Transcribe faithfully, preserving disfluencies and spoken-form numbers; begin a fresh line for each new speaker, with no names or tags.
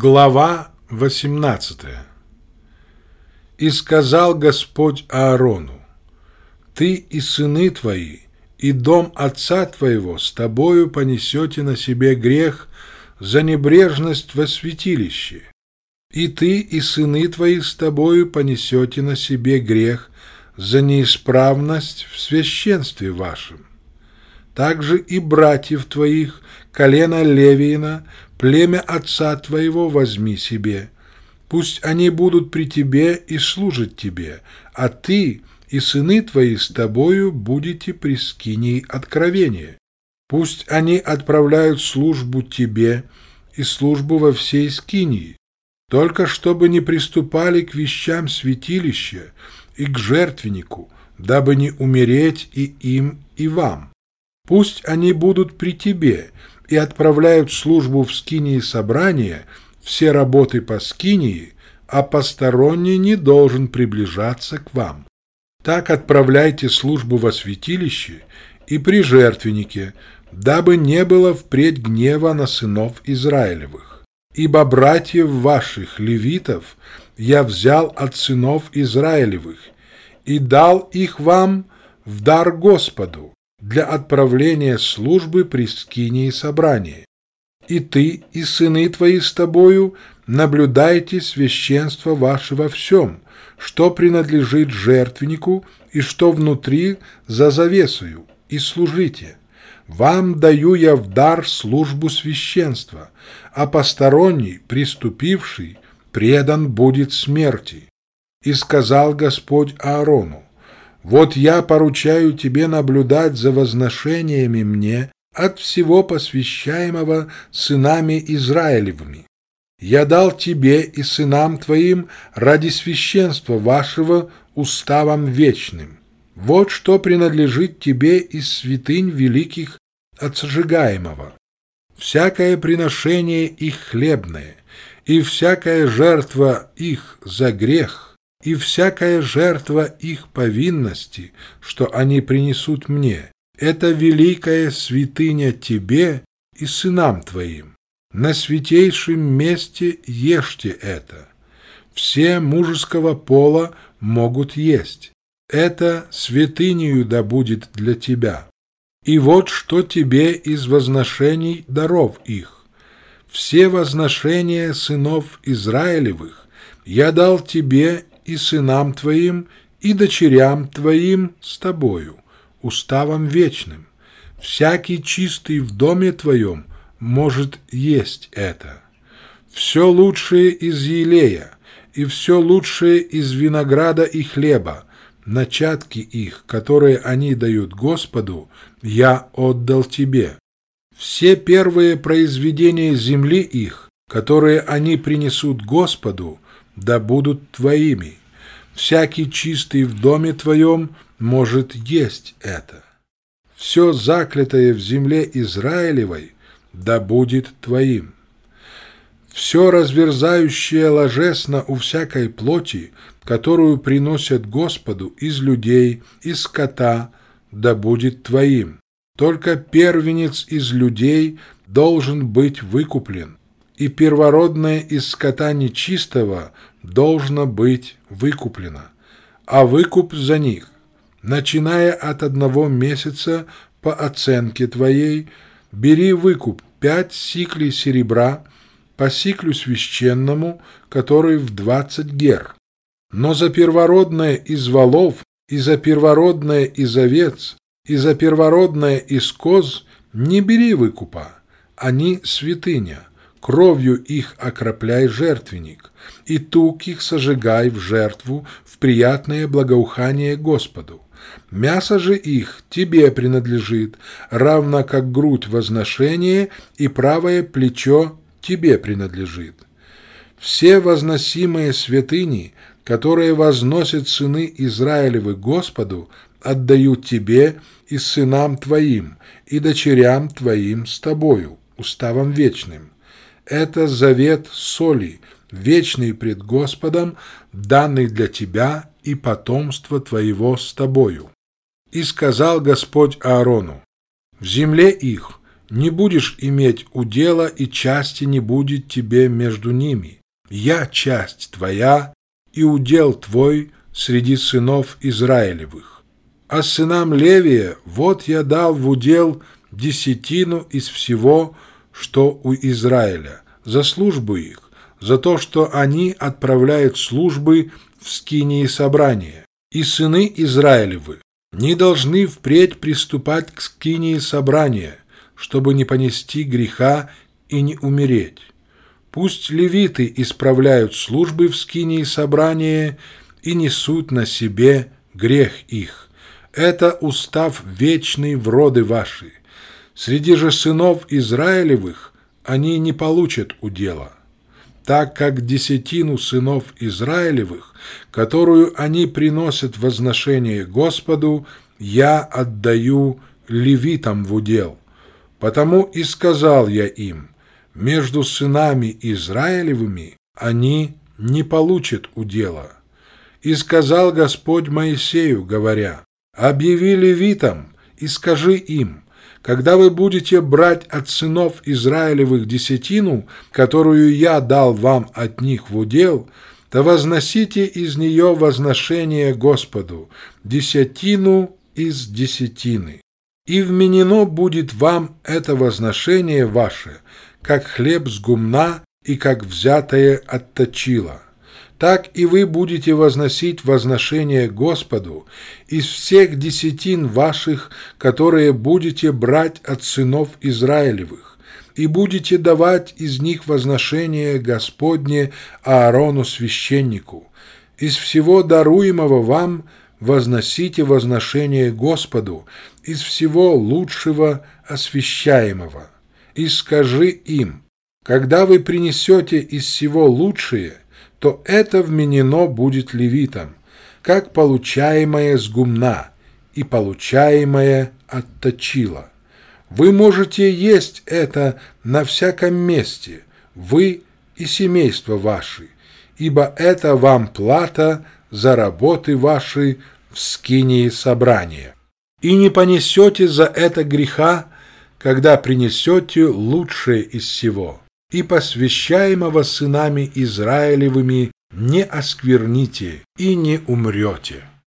Глава восемнадцатая. «И сказал Господь Аарону: Ты и сыны твои, и дом отца твоего с тобою понесете на себе грех за небрежность во святилище, и ты и сыны твои с тобою понесете на себе грех за неисправность в священстве вашем. Также и братьев твоих, колено Левиина, племя отца твоего возьми себе. Пусть они будут при тебе и служат тебе, а ты и сыны твои с тобою будете при скинии откровения. Пусть они отправляют службу тебе и службу во всей скинии, только чтобы не приступали к вещам святилища и к жертвеннику, дабы не умереть и им, и вам. Пусть они будут при тебе и отправляют службу в скинии собрания, все работы по скинии, а посторонний не должен приближаться к вам. Так отправляйте службу во святилище и при жертвеннике, дабы не было впредь гнева на сынов Израилевых. Ибо братьев ваших, левитов, я взял от сынов Израилевых и дал их вам в дар Господу для отправления службы при скинии собрания. И ты, и сыны твои с тобою наблюдайте священство ваше во всем, что принадлежит жертвеннику и что внутри за завесою, и служите. Вам даю я в дар службу священства, а посторонний, приступивший, предан будет смерти. И сказал Господь Аарону: Вот я поручаю тебе наблюдать за возношениями мне от всего посвящаемого сынами Израилевыми. Я дал тебе и сынам твоим ради священства вашего уставом вечным. Вот что принадлежит тебе из святынь великих от сожигаемого. Всякое приношение их хлебное, и всякая жертва их за грех, и всякая жертва их повинности, что они принесут мне, это великая святыня тебе и сынам твоим. На святейшем месте ешьте это. Все мужеского пола могут есть. Это святынею да будет для тебя. И вот что тебе из возношений даров их. Все возношения сынов Израилевых я дал тебе и сынам твоим, и дочерям твоим с тобою, уставом вечным. Всякий чистый в доме твоем может есть это. Все лучшее из елея, и все лучшее из винограда и хлеба, начатки их, которые они дают Господу, я отдал тебе. Все первые произведения земли их, которые они принесут Господу, да будут твоими. Всякий чистый в доме твоем может есть это. Все заклятое в земле Израилевой да будет твоим. Все разверзающее ложесно у всякой плоти, которую приносят Господу из людей, из скота, да будет твоим. Только первенец из людей должен быть выкуплен, и первородное из скота нечистого должно быть выкуплено, а выкуп за них, начиная от одного месяца по оценке твоей, бери выкуп пять сиклей серебра по сиклю священному, который в двадцать гер. Но за первородное из волов, и за первородное из овец, и за первородное из коз не бери выкупа, они святыня. Кровью их окропляй жертвенник, и тук их сожигай в жертву в приятное благоухание Господу. Мясо же их тебе принадлежит, равно как грудь возношения и правое плечо тебе принадлежит. Все возносимые святыни, которые возносят сыны Израилевы Господу, отдаю тебе и сынам твоим, и дочерям твоим с тобою, уставом вечным. Это завет соли, вечный пред Господом, данный для тебя и потомства твоего с тобою. И сказал Господь Аарону: в земле их не будешь иметь удела, и части не будет тебе между ними. Я часть твоя, и удел твой среди сынов Израилевых. А сынам Левия вот я дал в удел десятину из всего, что у Израиля, за службу их, за то, что они отправляют службы в скинии собрания. И сыны Израилевы не должны впредь приступать к скинии собрания, чтобы не понести греха и не умереть. Пусть левиты исправляют службы в скинии собрания и несут на себе грех их. Это устав вечный в роды ваши. Среди же сынов Израилевых они не получат удела, так как десятину сынов Израилевых, которую они приносят в возношение Господу, я отдаю левитам в удел. Потому и сказал я им: между сынами Израилевыми они не получат удела. И сказал Господь Моисею, говоря: объяви левитам и скажи им: когда вы будете брать от сынов Израилевых десятину, которую я дал вам от них в удел, то возносите из нее возношение Господу, десятину из десятины. И вменено будет вам это возношение ваше, как хлеб с гумна и как взятое от точила. Так и вы будете возносить возношение Господу из всех десятин ваших, которые будете брать от сынов Израилевых, и будете давать из них возношение Господне Аарону священнику. Из всего даруемого вам возносите возношение Господу, из всего лучшего освящаемого. И скажи им: когда вы принесете из всего лучшее, то это вменено будет левитам, как получаемое с гумна и получаемое от точила. Вы можете есть это на всяком месте, вы и семейство ваши, ибо это вам плата за работы ваши в скинии собрания. И не понесете за это греха, когда принесете лучшее из всего, и посвящаемого сынами Израилевыми не оскверните и не умрете.